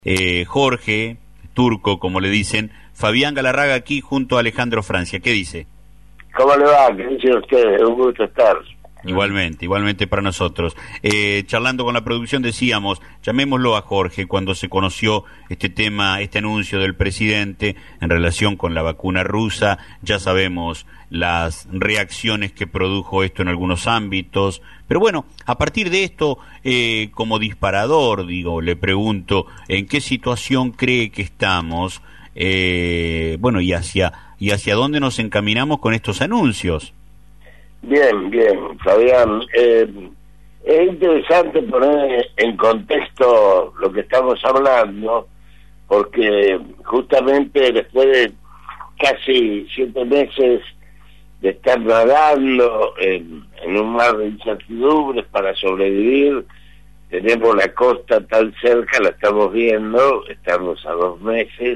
Jorge, Turco, como le dicen, Fabián Galarraga aquí junto a Alejandro Francia. ¿Qué dice? ¿Cómo le va? ¿Qué dicen ustedes? Un gusto estar. Igualmente para nosotros. Charlando con la producción decíamos, llamémoslo a Jorge cuando se conoció este tema, este anuncio del presidente en relación con la vacuna rusa. Ya sabemos las reacciones que produjo esto en algunos ámbitos, pero bueno, a partir de esto, como disparador, le pregunto, ¿en qué situación cree que estamos? Bueno, y hacia dónde nos encaminamos con estos anuncios. Bien, Fabián. Es interesante poner en contexto lo que estamos hablando, porque justamente después de casi 7 meses de estar nadando en un mar de incertidumbres para sobrevivir, tenemos la costa tan cerca, la estamos viendo, estamos a 2 meses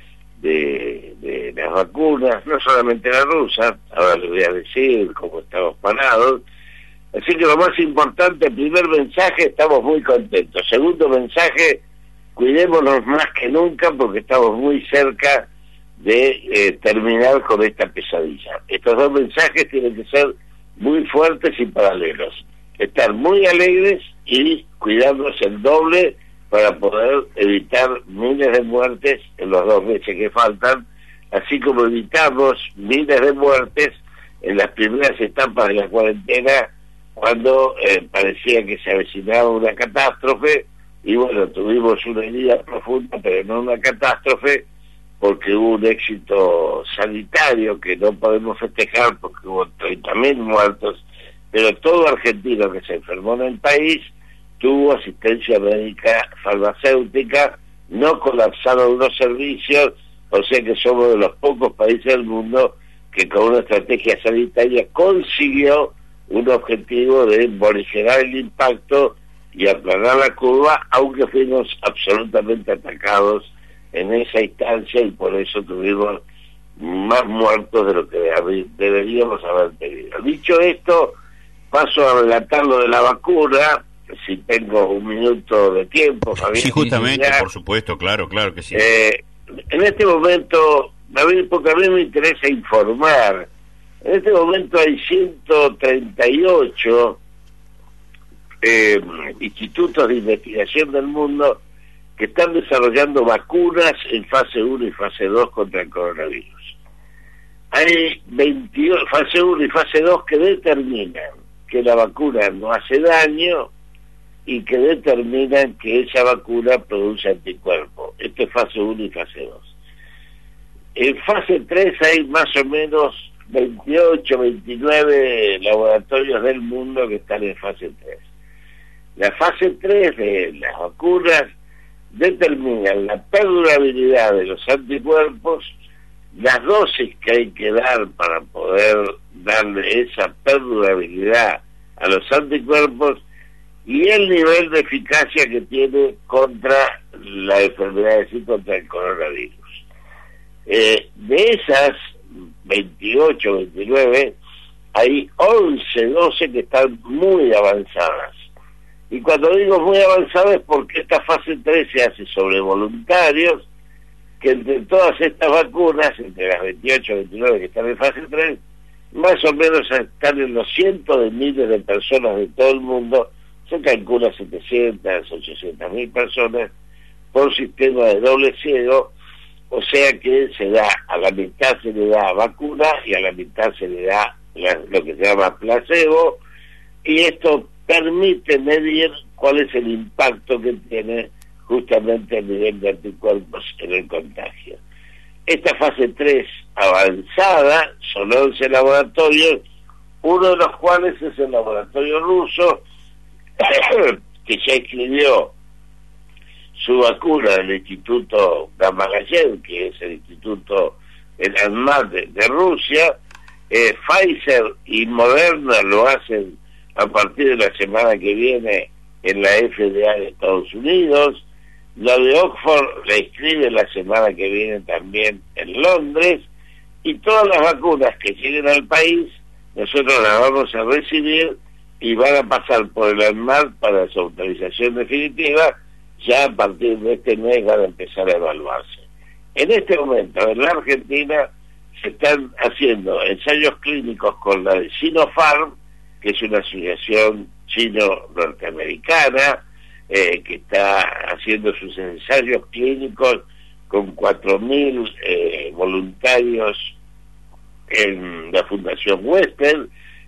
de las vacunas, no solamente la rusa, ahora les voy a decir cómo estamos parados. Así que lo más importante, el primer mensaje, estamos muy contentos. Segundo mensaje, cuidémonos más que nunca porque estamos muy cerca de terminar con esta pesadilla. Estos 2 mensajes tienen que ser muy fuertes y paralelos. Estar muy alegres y cuidarnos el doble para poder evitar miles de muertes en los 2 meses que faltan, así como evitamos miles de muertes en las primeras etapas de la cuarentena, cuando parecía que se avecinaba una catástrofe, y bueno, tuvimos una herida profunda, pero no una catástrofe, porque hubo un éxito sanitario que no podemos festejar porque hubo 30.000 muertos, pero todo argentino que se enfermó en el país tuvo asistencia médica farmacéutica, no colapsaron los servicios, o sea que somos de los pocos países del mundo que con una estrategia sanitaria consiguió un objetivo de morigerar el impacto y aplanar la curva, aunque fuimos absolutamente atacados en esa instancia y por eso tuvimos más muertos de lo que deberíamos haber tenido. Dicho esto, paso a relatar lo de la vacuna, si tengo un minuto de tiempo, Fabián. Sí, justamente, por supuesto, claro que sí. En este momento, porque a mí me interesa informar, en este momento hay 138 institutos de investigación del mundo que están desarrollando vacunas en fase 1 y fase 2 contra el coronavirus. Hay 22, fase 1 y fase 2 que determinan que la vacuna no hace daño y que determinan que esa vacuna produce anticuerpos. Esto es fase 1 y fase 2. En fase 3 hay más o menos 28, 29 laboratorios del mundo que están en fase 3. La fase 3 de las vacunas determinan la perdurabilidad de los anticuerpos, las dosis que hay que dar para poder darle esa perdurabilidad a los anticuerpos y el nivel de eficacia que tiene contra la enfermedad, es decir, contra el coronavirus. De esas 28, 29, hay 11, 12 que están muy avanzadas. Y cuando digo muy avanzadas es porque esta fase 3 se hace sobre voluntarios, que entre todas estas vacunas, entre las 28 y 29 que están en fase 3, más o menos están en los cientos de miles de personas de todo el mundo, se calcula 700, 800 mil personas por sistema de doble ciego, o sea que se da, a la mitad se le da vacuna y a la mitad se le da lo que se llama placebo, y esto permite medir cuál es el impacto que tiene justamente el nivel de anticuerpos en el contagio. Esta fase 3 avanzada son 11 laboratorios, uno de los cuales es el laboratorio ruso, que ya escribió su vacuna del Instituto Gamaleyev, que es el instituto en ANMAT de Rusia. Pfizer y Moderna lo hacen a partir de la semana que viene en la FDA de Estados Unidos. La de Oxford la inscribe la semana que viene también en Londres, y todas las vacunas que lleguen al país nosotros las vamos a recibir y van a pasar por el ANMAT para su autorización definitiva, ya a partir de este mes van a empezar a evaluarse. En este momento, en la Argentina, se están haciendo ensayos clínicos con la de Sinopharm, que es una asociación chino-norteamericana, que está haciendo sus ensayos clínicos con 4.000 voluntarios en la Fundación Western.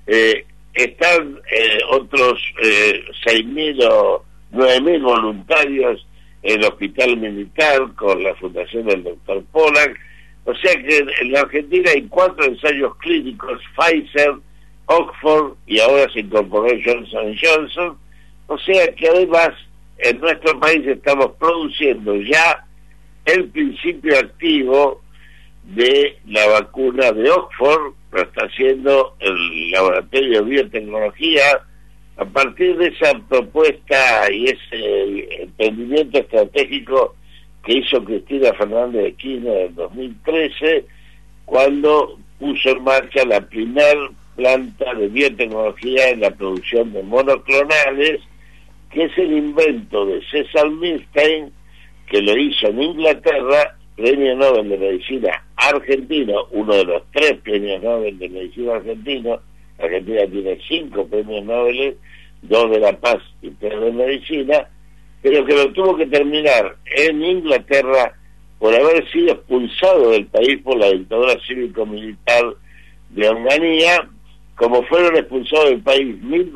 Están otros 6.000 o 9.000 voluntarios en el Hospital Militar con la Fundación del Dr. Pollack. O sea que en la Argentina hay 4 ensayos clínicos, Pfizer, Oxford, y ahora se incorporó Johnson & Johnson. O sea que además en nuestro país estamos produciendo ya el principio activo de la vacuna de Oxford, lo está haciendo el Laboratorio de Biotecnología, a partir de esa propuesta y ese emprendimiento estratégico que hizo Cristina Fernández de Kirchner en 2013, cuando puso en marcha la primer planta de biotecnología en la producción de monoclonales, que es el invento de César Milstein, que lo hizo en Inglaterra, Premio Nobel de Medicina argentino, uno de los 3 premios Nobel de Medicina argentinos. Argentina tiene 5 premios Nobel, 2 de la Paz y 3 de Medicina, pero que lo tuvo que terminar en Inglaterra por haber sido expulsado del país por la dictadura cívico-militar de Onganía, como fueron expulsados del país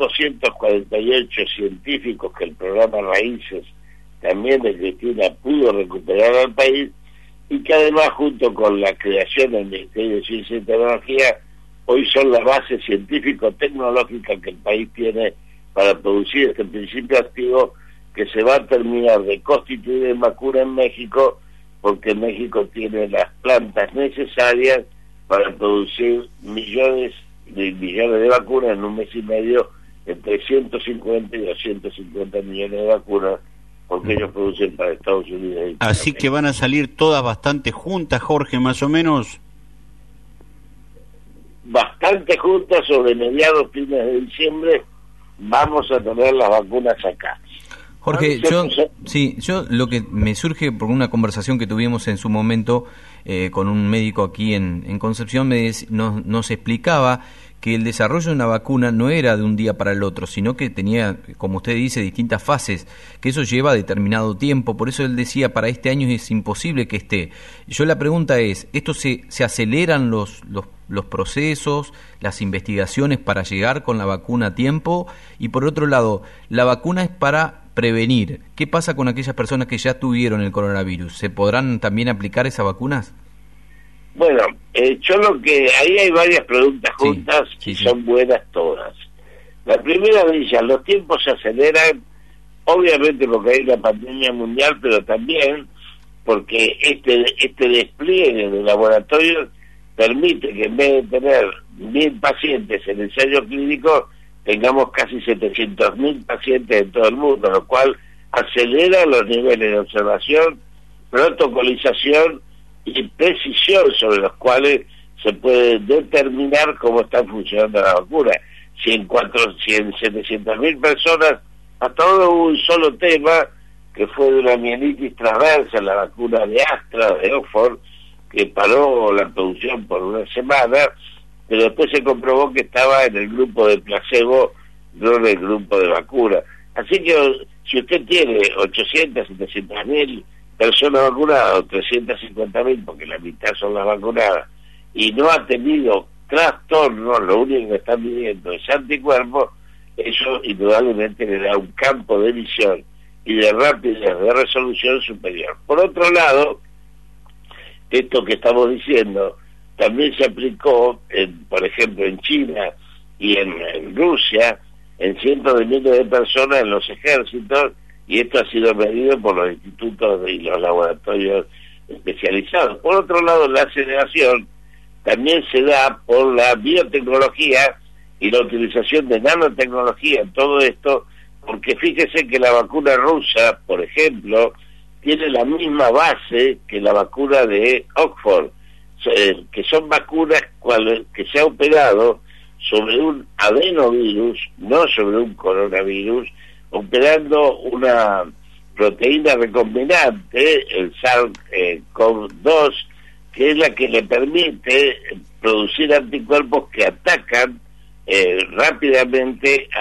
1.248 científicos que el programa Raíces, también de Cristina, pudo recuperar al país, y que además, junto con la creación del Ministerio de Ciencia y Tecnología, hoy son la base científico-tecnológica que el país tiene para producir este principio activo, que se va a terminar de constituir en vacuna en México, porque México tiene las plantas necesarias para producir millones de vacunas en un mes y medio, entre 150 y 250 millones de vacunas, porque ellos producen para Estados Unidos. Así que van a salir todas bastante juntas, Jorge, más o menos. Bastante juntas, sobre mediados, fines de diciembre, vamos a tener las vacunas acá. Jorge, yo lo que me surge por una conversación que tuvimos en su momento con un médico aquí en Concepción, nos explicaba que el desarrollo de una vacuna no era de un día para el otro, sino que tenía, como usted dice, distintas fases, que eso lleva determinado tiempo. Por eso él decía, para este año es imposible que esté. Yo la pregunta es, ¿esto se aceleran los procesos, las investigaciones para llegar con la vacuna a tiempo? Y por otro lado, la vacuna es para prevenir. ¿Qué pasa con aquellas personas que ya tuvieron el coronavirus? ¿Se podrán también aplicar esas vacunas? Bueno, ahí hay varias preguntas juntas, y son buenas todas. La primera de ellas, los tiempos se aceleran, obviamente porque hay una pandemia mundial, pero también porque este despliegue de laboratorios permite que en vez de tener 1.000 pacientes en ensayo clínico, tengamos casi 700.000 pacientes en todo el mundo, lo cual acelera los niveles de observación, protocolización y precisión sobre los cuales se puede determinar cómo están funcionando las vacunas. Si en 700.000 personas, hasta ahora hubo un solo tema, que fue de una mielitis transversa, la vacuna de Astra, de Oxford, que paró la producción por una semana, pero después se comprobó que estaba en el grupo de placebo, no en el grupo de vacuna. Así que si usted tiene 800, 700.000 personas vacunadas, o 350.000, porque la mitad son las vacunadas, y no ha tenido trastornos, lo único que están viviendo es anticuerpos, eso indudablemente le da un campo de visión y de rapidez de resolución superior. Por otro lado, esto que estamos diciendo también se aplicó, por ejemplo, en China y en Rusia, en cientos de miles de personas en los ejércitos, y esto ha sido medido por los institutos y los laboratorios especializados. Por otro lado, la aceleración también se da por la biotecnología y la utilización de nanotecnología en todo esto, porque fíjese que la vacuna rusa, por ejemplo, tiene la misma base que la vacuna de Oxford, que son vacunas que se ha operado sobre un adenovirus, no sobre un coronavirus, operando una proteína recombinante, el SARS-CoV-2, que es la que le permite producir anticuerpos que atacan rápidamente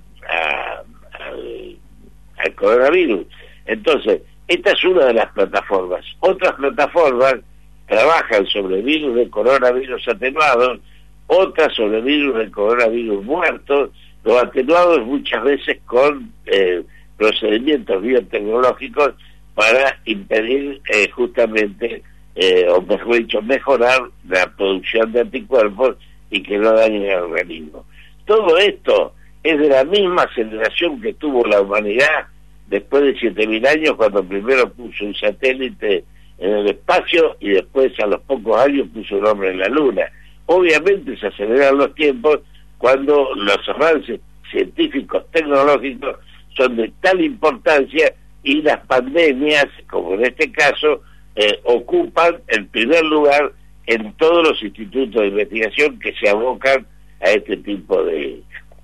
al coronavirus. Entonces, esta es una de las plataformas. Otras plataformas trabajan sobre virus de coronavirus atenuados, otras sobre virus de coronavirus muertos, los atenuados muchas veces con procedimientos biotecnológicos para impedir justamente, o mejor dicho, mejorar la producción de anticuerpos y que no dañen el organismo. Todo esto es de la misma aceleración que tuvo la humanidad después de 7.000 años, cuando primero puso un satélite en el espacio y después a los pocos años puso un hombre en la luna. Obviamente se aceleran los tiempos cuando los avances científicos tecnológicos son de tal importancia y las pandemias, como en este caso, ocupan el primer lugar en todos los institutos de investigación que se abocan a este tipo de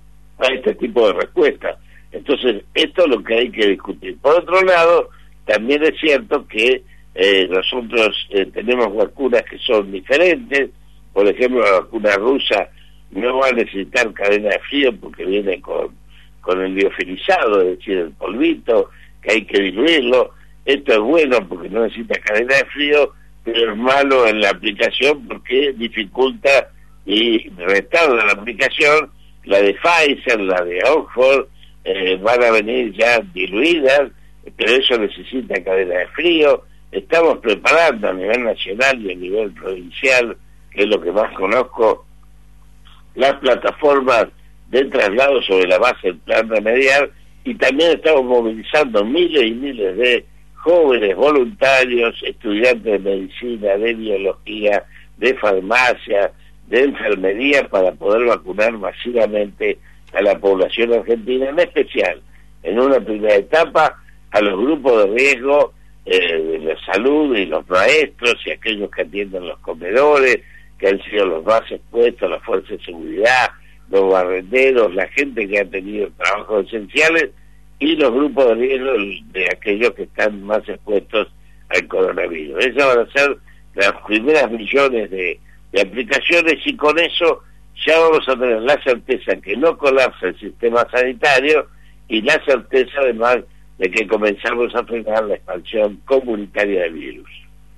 respuestas. Entonces, esto es lo que hay que discutir. Por otro lado, también es cierto que nosotros tenemos vacunas que son diferentes. Por ejemplo, la vacuna rusa no va a necesitar cadena de frío porque viene con el liofilizado, es decir, el polvito, que hay que diluirlo. Esto es bueno porque no necesita cadena de frío, pero es malo en la aplicación porque dificulta y retarda la aplicación. La de Pfizer, la de Oxford, van a venir ya diluidas, pero eso necesita cadena de frío. Estamos preparando a nivel nacional y a nivel provincial, que es lo que más conozco, las plataformas de traslado sobre la base del plan remedial, y también estamos movilizando miles y miles de jóvenes voluntarios, estudiantes de medicina, de biología, de farmacia, de enfermería, para poder vacunar masivamente a la población argentina, en especial en una primera etapa a los grupos de riesgo de la salud y los maestros y aquellos que atienden los comedores, que han sido los más expuestos, las fuerzas de seguridad, los barrenderos, la gente que ha tenido trabajos esenciales, y los grupos de riesgo de aquellos que están más expuestos al coronavirus. Esas van a ser las primeras millones de aplicaciones, y con eso ya vamos a tener la certeza que no colapsa el sistema sanitario y la certeza además de que comenzamos a frenar la expansión comunitaria del virus.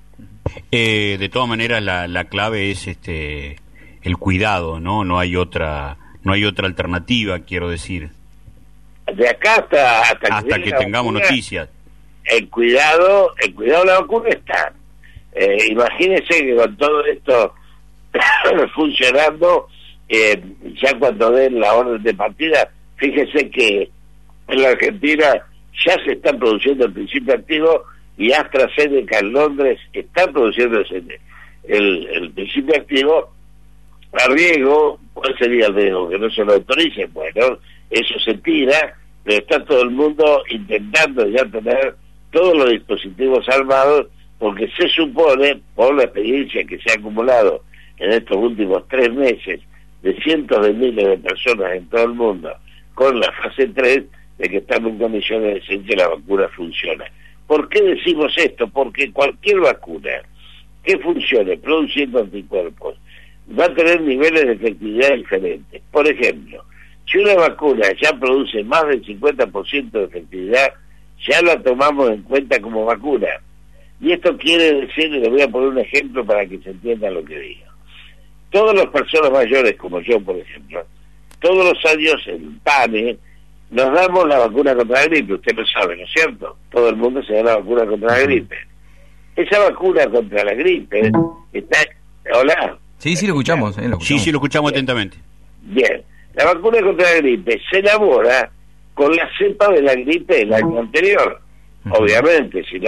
De todas maneras, la clave es el cuidado, ¿no? No hay otra alternativa, quiero decir. De acá hasta que tengamos vacuna, noticias. El cuidado de la vacuna está. Imagínense que con todo esto funcionando, ya cuando den la orden de partida, fíjese que en la Argentina ya se está produciendo el principio activo, y AstraZeneca en Londres está produciendo el principio activo a riesgo. ¿Cuál sería el riesgo? Que no se lo autoricen. Bueno, eso se tira, pero está todo el mundo intentando ya tener todos los dispositivos armados, porque se supone, por la experiencia que se ha acumulado en estos últimos 3 meses, de cientos de miles de personas en todo el mundo, con la fase 3, de que estamos en condiciones de decir que la vacuna funciona. ¿Por qué decimos esto? Porque cualquier vacuna que funcione produciendo anticuerpos va a tener niveles de efectividad diferentes. Por ejemplo, si una vacuna ya produce más del 50% de efectividad, ya la tomamos en cuenta como vacuna. Y esto quiere decir, y le voy a poner un ejemplo para que se entienda lo que digo. Todas las personas mayores, como yo, por ejemplo, todos los años en PAME nos damos la vacuna contra la gripe. Usted lo sabe, ¿no es cierto? Todo el mundo se da la vacuna contra la gripe. Esa vacuna contra la gripe está... ¿Hola? Sí, lo escuchamos. Lo escuchamos. Sí, lo escuchamos atentamente. Bien. La vacuna contra la gripe se elabora con la cepa de la gripe del año anterior. Obviamente, si no,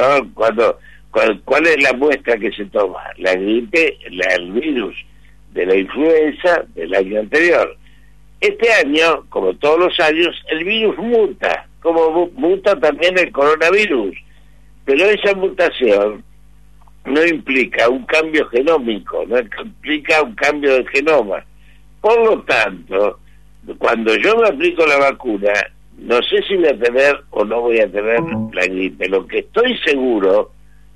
¿cuál es la muestra que se toma? La gripe, el virus de la influenza del año anterior. Este año, como todos los años, el virus muta, como muta también el coronavirus. Pero esa mutación no implica un cambio genómico, no implica un cambio del genoma. Por lo tanto, cuando yo me aplico la vacuna, no sé si voy a tener o no voy a tener la gripe. Lo que estoy seguro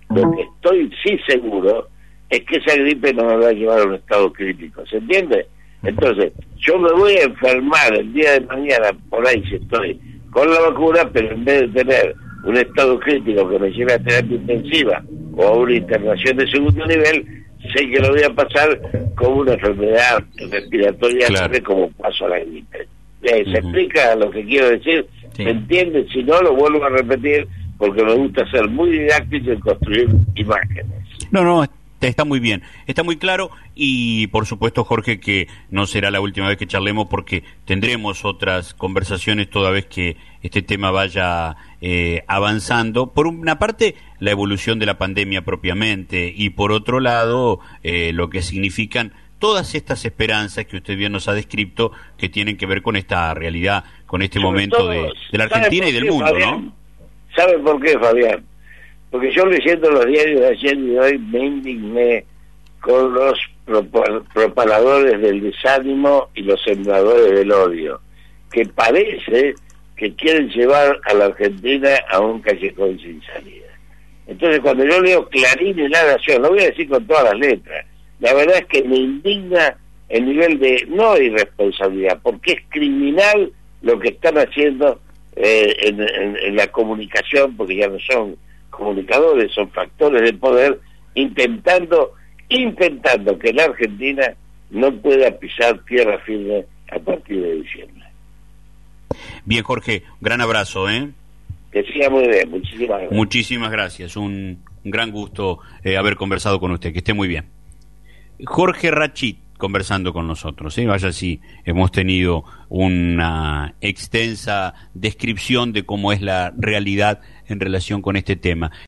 es que esa gripe no me va a llevar a un estado crítico, ¿se entiende? Entonces, yo me voy a enfermar el día de mañana, por ahí si estoy con la vacuna, pero en vez de tener un estado crítico que me lleve a terapia intensiva o a una internación de segundo nivel, sé que lo voy a pasar como una enfermedad respiratoria, claro, como paso a la gripe. ¿Se explica lo que quiero decir? Sí. ¿Me entiende? Si no, lo vuelvo a repetir, porque me gusta ser muy didáctico y construir imágenes. No, está muy bien, está muy claro, y por supuesto, Jorge, que no será la última vez que charlemos, porque tendremos otras conversaciones toda vez que este tema vaya avanzando. Por una parte, la evolución de la pandemia propiamente, y por otro lado, lo que significan todas estas esperanzas que usted bien nos ha descrito, que tienen que ver con esta realidad, con este momento de la Argentina y del mundo, Fabián, ¿no? ¿Sabe por qué, Fabián? Porque yo, leyendo los diarios de ayer y de hoy, me indigné con los propaladores del desánimo y los sembradores del odio, que parece que quieren llevar a la Argentina a un callejón sin salida. Entonces, cuando yo leo Clarín y La Nación, lo voy a decir con todas las letras, la verdad es que me indigna el nivel de, no irresponsabilidad, porque es criminal lo que están haciendo en la comunicación, porque ya no son comunicadores, son factores de poder, intentando que la Argentina no pueda pisar tierra firme a partir de diciembre. Bien, Jorge, un gran abrazo, ¿eh? Que siga muy bien, muchísimas gracias. Muchísimas gracias, un gran gusto haber conversado con usted, que esté muy bien. Jorge Rachit conversando con nosotros, vaya si hemos tenido una extensa descripción de cómo es la realidad en relación con este tema.